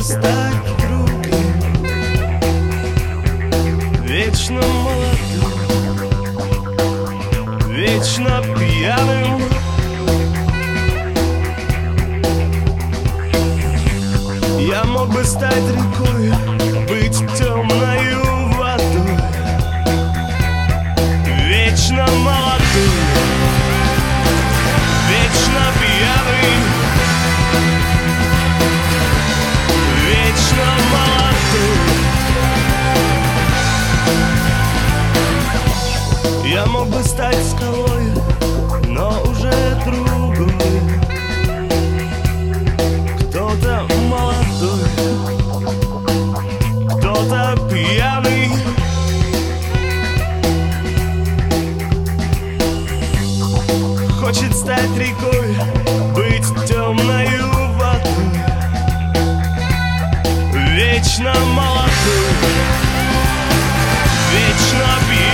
стать другим, вечно молодым, вечно пьяным. Я мог бы стать рекой, быть темною водой, вечно молодым, вечно пьяный, вечно молодым. Я мог бы стать скалой, но уже другой, кто-то молодой, кто-то пьяный. Хочет стать рекой, быть темною водой, вечно молодой, вечно пьяный.